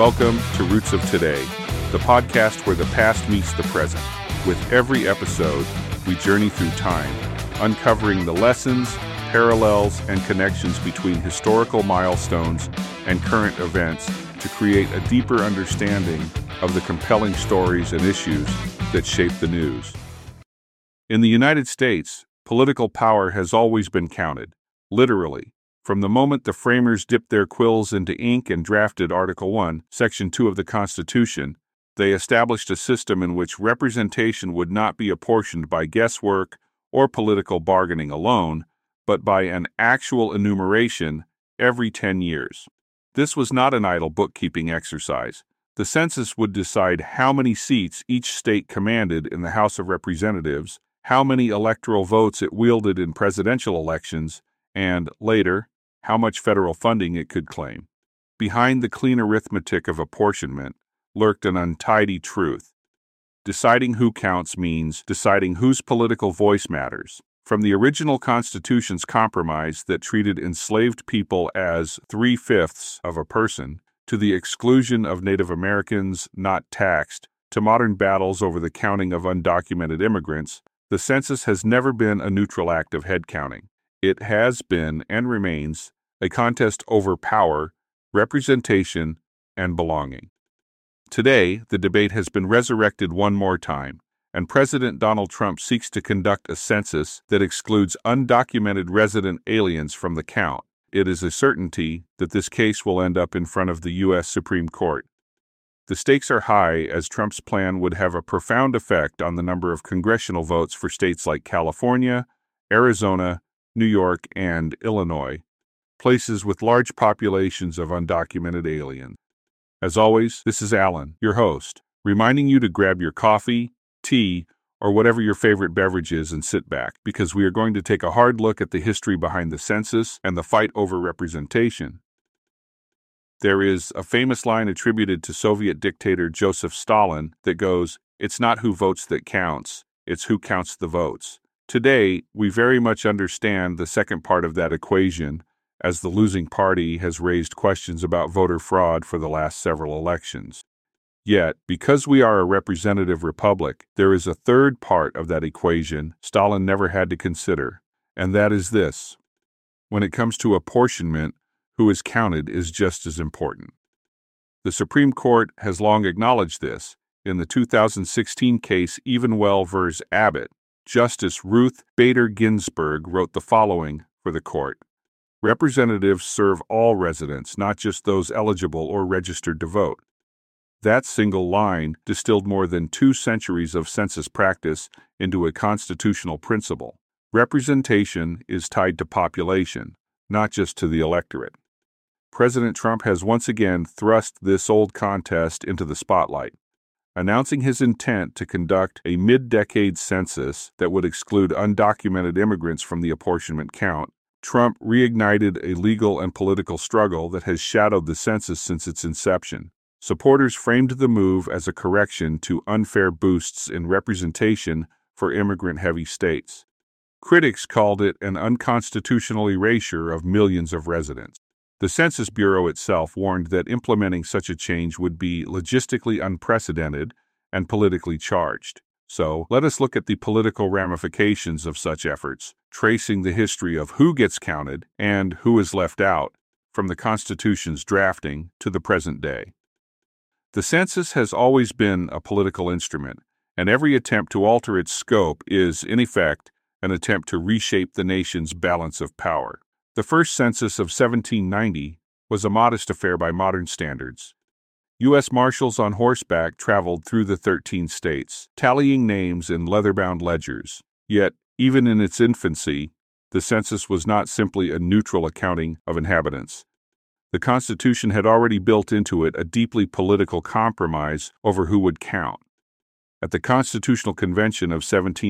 welcome to Roots of Today, the podcast where the past meets the present. With every episode, we journey through time, uncovering the lessons, parallels, and connections between historical milestones and current events to create a deeper understanding of the compelling stories and issues that shape the news. In the United States, political power has always been counted, literally. From the moment the framers dipped their quills into ink and drafted Article 1, Section 2 of the Constitution, they established a system in which representation would not be apportioned by guesswork or political bargaining alone, but by an actual enumeration every 10 years. This was not an idle bookkeeping exercise. The census would decide how many seats each state commanded in the House of Representatives, how many electoral votes it wielded in presidential elections, and, later, how much federal funding it could claim. Behind the clean arithmetic of apportionment lurked an untidy truth. Deciding who counts means deciding whose political voice matters. From the original Constitution's compromise that treated enslaved people as 3/5 of a person, to the exclusion of Native Americans not taxed, to modern battles over the counting of undocumented immigrants, the census has never been a neutral act of head counting. It has been, and remains, a contest over power, representation, and belonging. Today, the debate has been resurrected one more time, and President Donald Trump seeks to conduct a census that excludes undocumented resident aliens from the count. It is a certainty that this case will end up in front of the U.S. Supreme Court. The stakes are high, as Trump's plan would have a profound effect on the number of congressional votes for states like California, Arizona, New York, and Illinois, places with large populations of undocumented aliens. As always, this is Alan, your host, reminding you to grab your coffee, tea, or whatever your favorite beverage is and sit back, because we are going to take a hard look at the history behind the census and the fight over representation. There is a famous line attributed to Soviet dictator Joseph Stalin that goes, "It's not who votes that counts, it's who counts the votes." Today, we very much understand the second part of that equation, as the losing party has raised questions about voter fraud for the last several elections. Yet, because we are a representative republic, there is a third part of that equation Stalin never had to consider, and that is this. When it comes to apportionment, who is counted is just as important. The Supreme Court has long acknowledged this. In the 2016 case Evenwell v. Abbott, Justice Ruth Bader Ginsburg wrote the following for the court. Representatives serve all residents, not just those eligible or registered to vote. That single line distilled more than 2 centuries of census practice into a constitutional principle. Representation is tied to population, not just to the electorate. President Trump has once again thrust this old contest into the spotlight. Announcing his intent to conduct a mid-decade census that would exclude undocumented immigrants from the apportionment count, Trump reignited a legal and political struggle that has shadowed the census since its inception. Supporters framed the move as a correction to unfair boosts in representation for immigrant-heavy states. Critics called it an unconstitutional erasure of millions of residents. The Census Bureau itself warned that implementing such a change would be logistically unprecedented and politically charged. So, let us look at the political ramifications of such efforts, tracing the history of who gets counted and who is left out, from the Constitution's drafting to the present day. The census has always been a political instrument, and every attempt to alter its scope is, in effect, an attempt to reshape the nation's balance of power. The first census of 1790 was a modest affair by modern standards. U.S. Marshals on horseback traveled through the 13 states, tallying names in leather-bound ledgers. Yet, even in its infancy, the census was not simply a neutral accounting of inhabitants. The Constitution had already built into it a deeply political compromise over who would count. At the Constitutional Convention of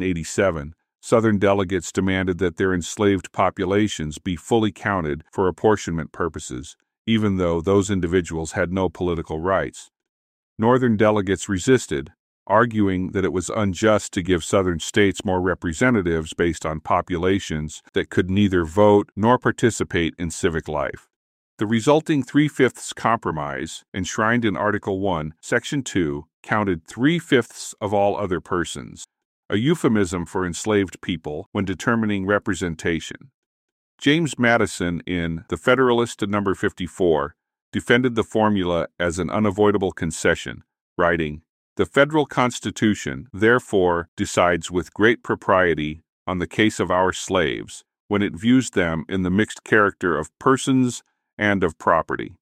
1787, Southern delegates demanded that their enslaved populations be fully counted for apportionment purposes, even though those individuals had no political rights. Northern delegates resisted, arguing that it was unjust to give Southern states more representatives based on populations that could neither vote nor participate in civic life. The resulting 3/5 compromise, enshrined in Article 1, Section 2, counted 3/5 of all other persons, a euphemism for enslaved people when determining representation. James Madison, in The Federalist No. 54, defended the formula as an unavoidable concession, writing, "The federal Constitution, therefore, decides with great propriety on the case of our slaves, when it views them in the mixed character of persons and of property."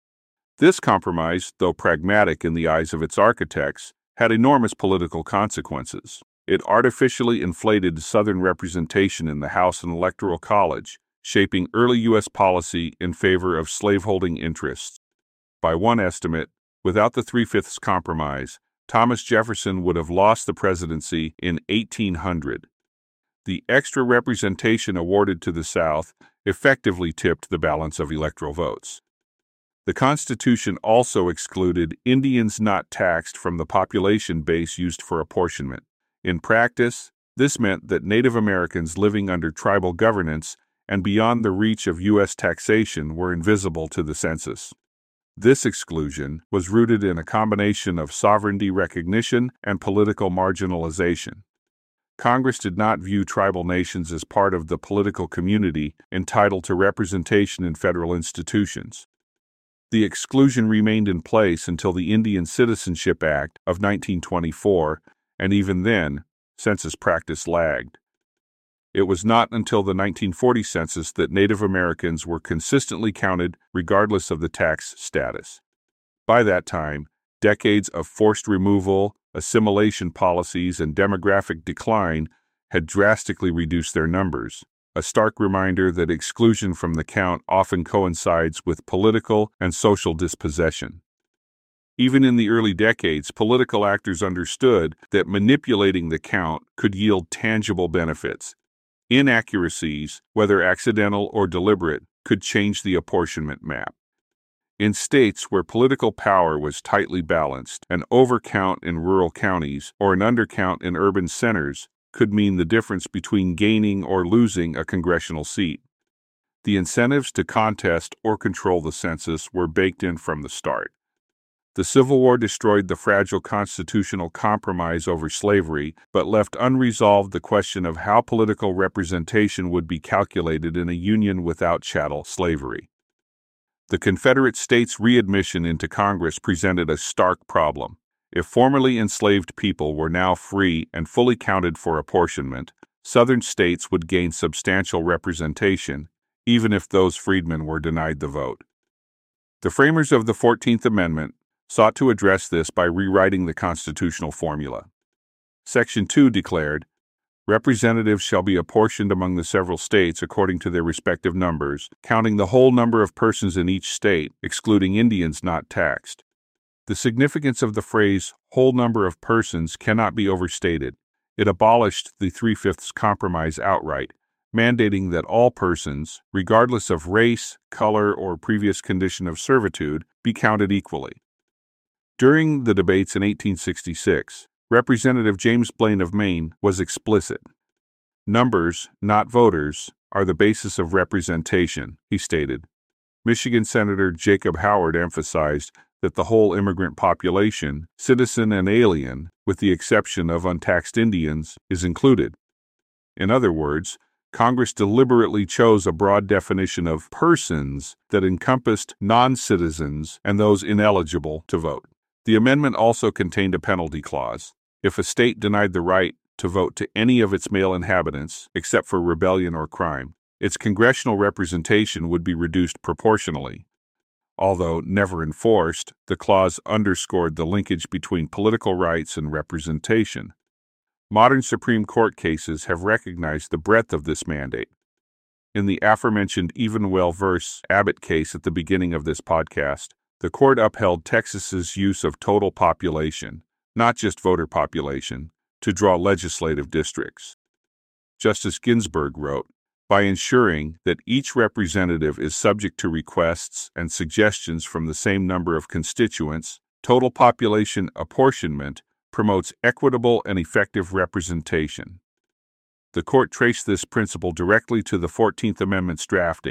This compromise, though pragmatic in the eyes of its architects, had enormous political consequences. It artificially inflated Southern representation in the House and Electoral College, shaping early U.S. policy in favor of slaveholding interests. By one estimate, without the 3/5 compromise, Thomas Jefferson would have lost the presidency in 1800. The extra representation awarded to the South effectively tipped the balance of electoral votes. The Constitution also excluded Indians not taxed from the population base used for apportionment. In practice, this meant that Native Americans living under tribal governance and beyond the reach of U.S. taxation were invisible to the census. This exclusion was rooted in a combination of sovereignty recognition and political marginalization. Congress did not view tribal nations as part of the political community entitled to representation in federal institutions. The exclusion remained in place until the Indian Citizenship Act of 1924, and even then, census practice lagged. It was not until the 1940 census that Native Americans were consistently counted regardless of the tax status. By that time, decades of forced removal, assimilation policies, and demographic decline had drastically reduced their numbers, a stark reminder that exclusion from the count often coincides with political and social dispossession. Even in the early decades, political actors understood that manipulating the count could yield tangible benefits. Inaccuracies, whether accidental or deliberate, could change the apportionment map. In states where political power was tightly balanced, an overcount in rural counties or an undercount in urban centers could mean the difference between gaining or losing a congressional seat. The incentives to contest or control the census were baked in from the start. The Civil War destroyed the fragile constitutional compromise over slavery, but left unresolved the question of how political representation would be calculated in a union without chattel slavery. The Confederate States' readmission into Congress presented a stark problem. If formerly enslaved people were now free and fully counted for apportionment, Southern states would gain substantial representation, even if those freedmen were denied the vote. The framers of the 14th Amendment sought to address this by rewriting the constitutional formula. Section 2 declared, "Representatives shall be apportioned among the several states according to their respective numbers, counting the whole number of persons in each state, excluding Indians not taxed." The significance of the phrase "whole number of persons" cannot be overstated. It abolished the 3/5 compromise outright, mandating that all persons, regardless of race, color, or previous condition of servitude, be counted equally. During the debates in 1866, Representative James Blaine of Maine was explicit. "Numbers, not voters, are the basis of representation," he stated. Michigan Senator Jacob Howard emphasized that the whole immigrant population, citizen and alien, with the exception of untaxed Indians, is included. In other words, Congress deliberately chose a broad definition of persons that encompassed non-citizens and those ineligible to vote. The amendment also contained a penalty clause. If a state denied the right to vote to any of its male inhabitants, except for rebellion or crime, its congressional representation would be reduced proportionally. Although never enforced, the clause underscored the linkage between political rights and representation. Modern Supreme Court cases have recognized the breadth of this mandate. In the aforementioned Evenwell v. Abbott case at the beginning of this podcast, the court upheld Texas's use of total population, not just voter population, to draw legislative districts. Justice Ginsburg wrote, "By ensuring that each representative is subject to requests and suggestions from the same number of constituents, total population apportionment promotes equitable and effective representation." The court traced this principle directly to the 14th Amendment's drafting,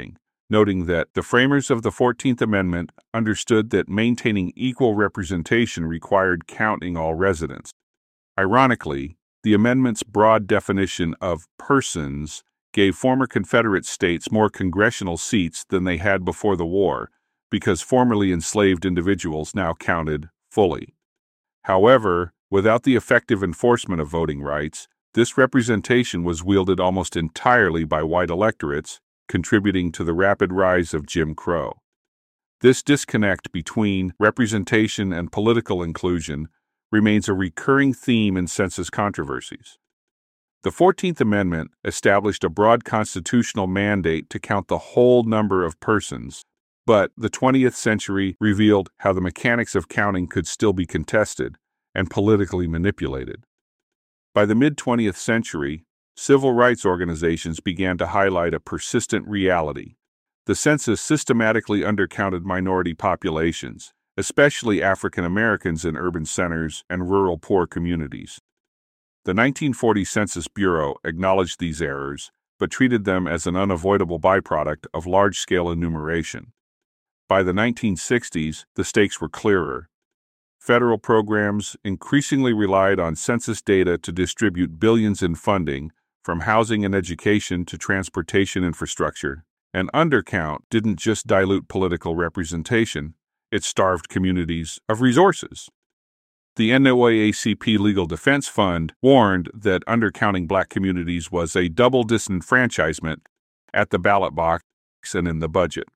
noting that the framers of the 14th Amendment understood that maintaining equal representation required counting all residents. Ironically, the amendment's broad definition of persons gave former Confederate states more congressional seats than they had before the war, because formerly enslaved individuals now counted fully. However, without the effective enforcement of voting rights, this representation was wielded almost entirely by white electorates, contributing to the rapid rise of Jim Crow. This disconnect between representation and political inclusion remains a recurring theme in census controversies. The 14th Amendment established a broad constitutional mandate to count the whole number of persons, but the 20th century revealed how the mechanics of counting could still be contested and politically manipulated. By the mid-20th century, civil rights organizations began to highlight a persistent reality. The census systematically undercounted minority populations, especially African Americans in urban centers and rural poor communities. The 1940 Census Bureau acknowledged these errors, but treated them as an unavoidable byproduct of large-scale enumeration. By the 1960s, the stakes were clearer. Federal programs increasingly relied on census data to distribute billions in funding, from housing and education to transportation infrastructure. An undercount didn't just dilute political representation, it starved communities of resources. The NAACP Legal Defense Fund warned that undercounting black communities was a double disenfranchisement at the ballot box and in the budget.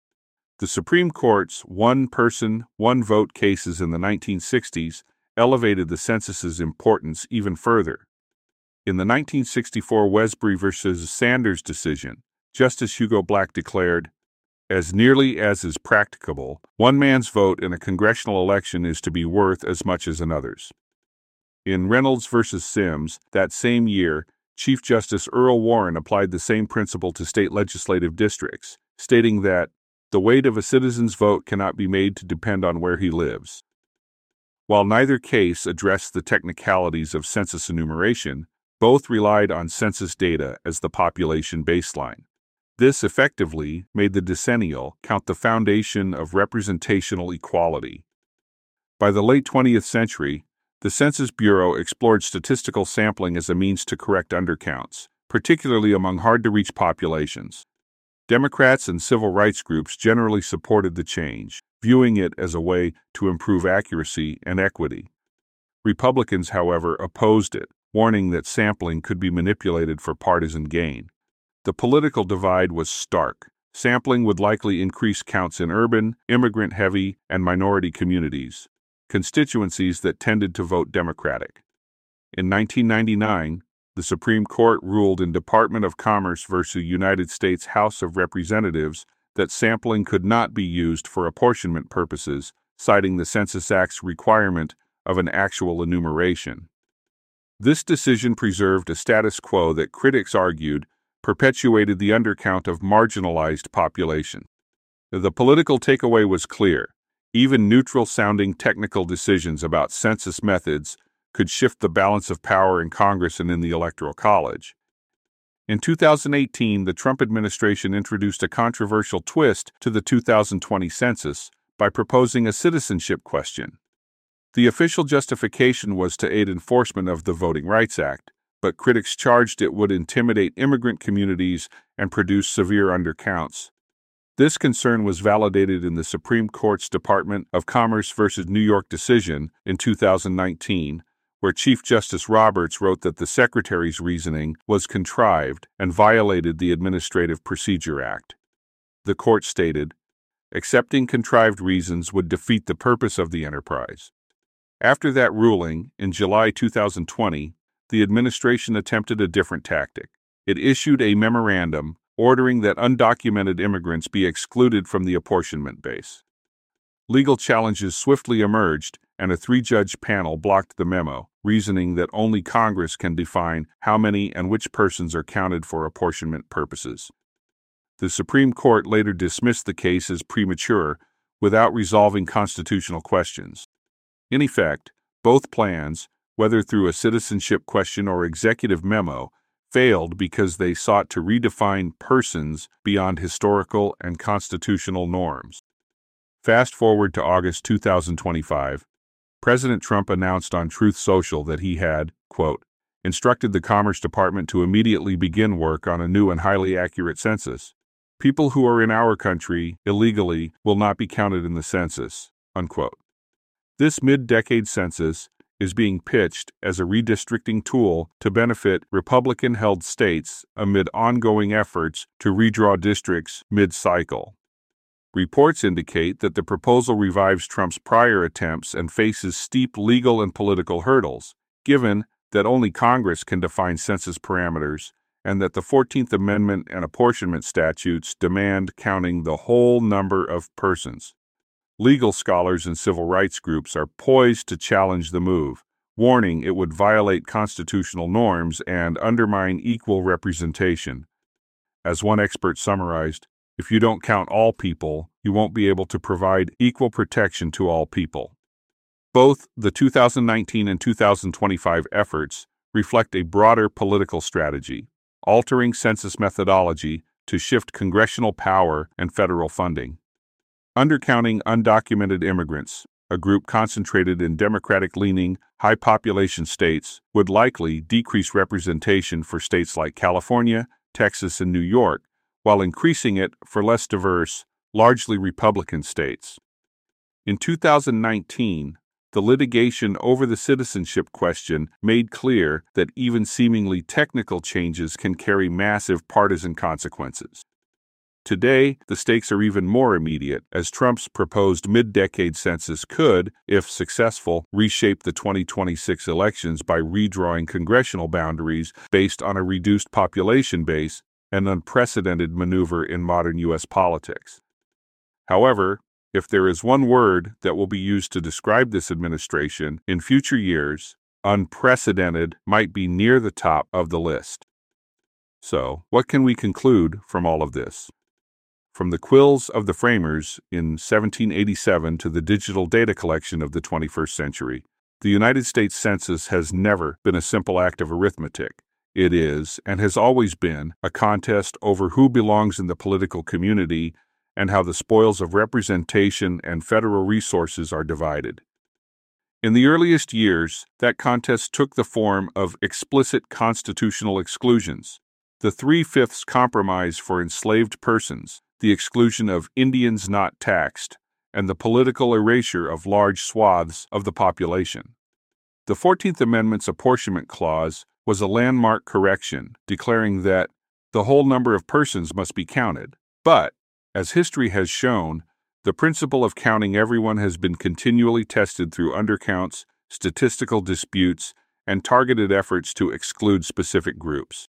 The Supreme Court's one-person, one-vote cases in the 1960s elevated the census's importance even further. In the 1964 Wesbury v. Sanders decision, Justice Hugo Black declared, "As nearly as is practicable, one man's vote in a congressional election is to be worth as much as another's." In Reynolds v. Sims, that same year, Chief Justice Earl Warren applied the same principle to state legislative districts, stating that the weight of a citizen's vote cannot be made to depend on where he lives. While neither case addressed the technicalities of census enumeration, both relied on census data as the population baseline. This effectively made the decennial count the foundation of representational equality. By the late 20th century, the Census Bureau explored statistical sampling as a means to correct undercounts, particularly among hard-to-reach populations. Democrats and civil rights groups generally supported the change, viewing it as a way to improve accuracy and equity. Republicans, however, opposed it, warning that sampling could be manipulated for partisan gain. The political divide was stark. Sampling would likely increase counts in urban, immigrant-heavy, and minority communities, constituencies that tended to vote Democratic. In 1999, the Supreme Court ruled in Department of Commerce v. United States House of Representatives that sampling could not be used for apportionment purposes, citing the Census Act's requirement of an actual enumeration. This decision preserved a status quo that critics argued perpetuated the undercount of marginalized population. The political takeaway was clear. Even neutral-sounding technical decisions about census methods could shift the balance of power in Congress and in the Electoral College. In 2018, the Trump administration introduced a controversial twist to the 2020 census by proposing a citizenship question. The official justification was to aid enforcement of the Voting Rights Act, but critics charged it would intimidate immigrant communities and produce severe undercounts. This concern was validated in the Supreme Court's Department of Commerce v. New York decision in 2019, where Chief Justice Roberts wrote that the Secretary's reasoning was contrived and violated the Administrative Procedure Act. The court stated, "Accepting contrived reasons would defeat the purpose of the enterprise." After that ruling, in July 2020, the administration attempted a different tactic. It issued a memorandum ordering that undocumented immigrants be excluded from the apportionment base. Legal challenges swiftly emerged, and a 3-judge panel blocked the memo, reasoning that only Congress can define how many and which persons are counted for apportionment purposes. The Supreme Court later dismissed the case as premature, without resolving constitutional questions. In effect, both plans, whether through a citizenship question or executive memo, failed because they sought to redefine persons beyond historical and constitutional norms. Fast forward to August 2025, President Trump announced on Truth Social that he had, quote, instructed the Commerce Department to immediately begin work on a new and highly accurate census. People who are in our country illegally will not be counted in the census, unquote. This mid-decade census is being pitched as a redistricting tool to benefit Republican-held states amid ongoing efforts to redraw districts mid-cycle. Reports indicate that the proposal revives Trump's prior attempts and faces steep legal and political hurdles, given that only Congress can define census parameters and that the 14th Amendment and apportionment statutes demand counting the whole number of persons. Legal scholars and civil rights groups are poised to challenge the move, warning it would violate constitutional norms and undermine equal representation. As one expert summarized, if you don't count all people, you won't be able to provide equal protection to all people. Both the 2019 and 2025 efforts reflect a broader political strategy, altering census methodology to shift congressional power and federal funding. Undercounting undocumented immigrants, a group concentrated in Democratic-leaning, high-population states, would likely decrease representation for states like California, Texas, and New York, while increasing it for less diverse, largely Republican states. In 2019, the litigation over the citizenship question made clear that even seemingly technical changes can carry massive partisan consequences. Today, the stakes are even more immediate, as Trump's proposed mid-decade census could, if successful, reshape the 2026 elections by redrawing congressional boundaries based on a reduced population base, an unprecedented maneuver in modern U.S. politics. However, if there is one word that will be used to describe this administration in future years, unprecedented might be near the top of the list. So, what can we conclude from all of this? From the quills of the framers in 1787 to the digital data collection of the 21st century, the United States Census has never been a simple act of arithmetic. It is, and has always been, a contest over who belongs in the political community and how the spoils of representation and federal resources are divided. In the earliest years, that contest took the form of explicit constitutional exclusions. The 3/5 compromise for enslaved persons, the exclusion of Indians not taxed, and the political erasure of large swaths of the population. The 14th Amendment's apportionment clause was a landmark correction, declaring that the whole number of persons must be counted. But, as history has shown, the principle of counting everyone has been continually tested through undercounts, statistical disputes, and targeted efforts to exclude specific groups.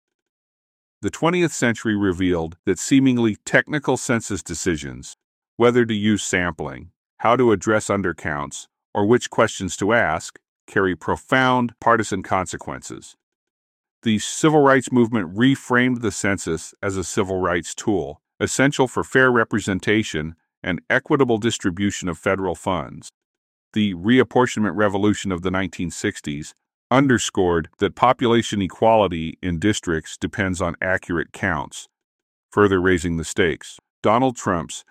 The 20th century revealed that seemingly technical census decisions, whether to use sampling, how to address undercounts, or which questions to ask, carry profound partisan consequences. The civil rights movement reframed the census as a civil rights tool, essential for fair representation and equitable distribution of federal funds. The reapportionment revolution of the 1960s underscored that population equality in districts depends on accurate counts, further raising the stakes. Donald Trump's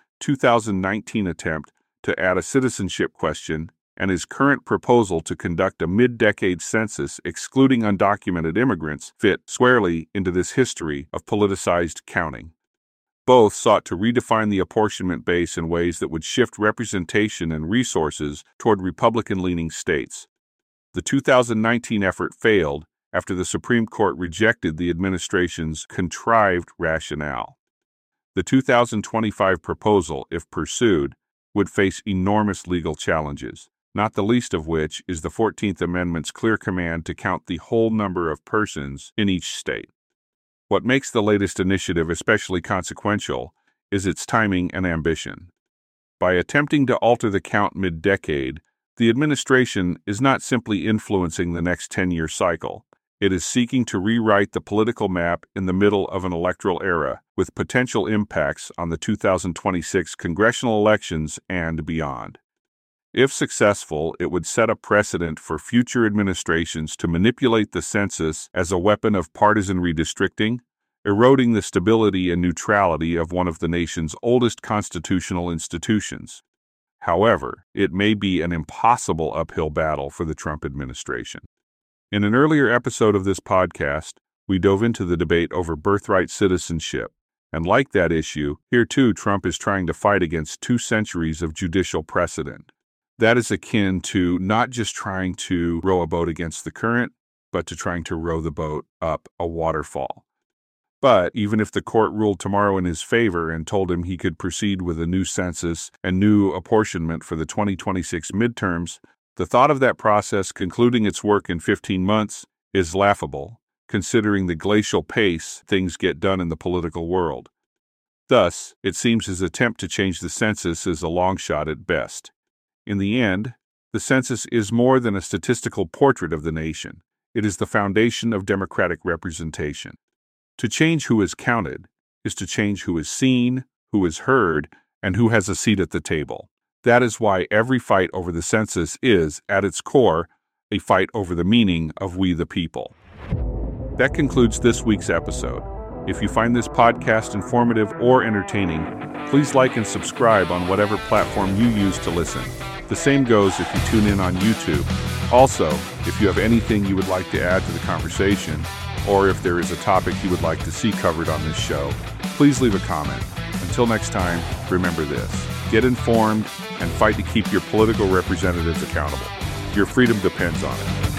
2019 attempt to add a citizenship question and his current proposal to conduct a mid-decade census excluding undocumented immigrants fit squarely into this history of politicized counting. Both sought to redefine the apportionment base in ways that would shift representation and resources toward Republican-leaning states. The 2019 effort failed after the Supreme Court rejected the administration's contrived rationale. The 2025 proposal, if pursued, would face enormous legal challenges, not the least of which is the 14th Amendment's clear command to count the whole number of persons in each state. What makes the latest initiative especially consequential is its timing and ambition. By attempting to alter the count mid-decade, the administration is not simply influencing the next 10-year cycle. It is seeking to rewrite the political map in the middle of an electoral era, with potential impacts on the 2026 congressional elections and beyond. If successful, it would set a precedent for future administrations to manipulate the census as a weapon of partisan redistricting, eroding the stability and neutrality of one of the nation's oldest constitutional institutions. However, it may be an impossible uphill battle for the Trump administration. In an earlier episode of this podcast, we dove into the debate over birthright citizenship. And like that issue, here too Trump is trying to fight against 2 centuries of judicial precedent. That is akin to not just trying to row a boat against the current, but to trying to row the boat up a waterfall. But even if the court ruled tomorrow in his favor and told him he could proceed with a new census and new apportionment for the 2026 midterms, the thought of that process concluding its work in 15 months is laughable, considering the glacial pace things get done in the political world. Thus, it seems his attempt to change the census is a long shot at best. In the end, the census is more than a statistical portrait of the nation. It is the foundation of democratic representation. To change who is counted is to change who is seen, who is heard, and who has a seat at the table. That is why every fight over the census is, at its core, a fight over the meaning of we the people. That concludes this week's episode. If you find this podcast informative or entertaining, please like and subscribe on whatever platform you use to listen. The same goes if you tune in on YouTube. Also, if you have anything you would like to add to the conversation, or if there is a topic you would like to see covered on this show, please leave a comment. Until next time, remember this: get informed and fight to keep your political representatives accountable. Your freedom depends on it.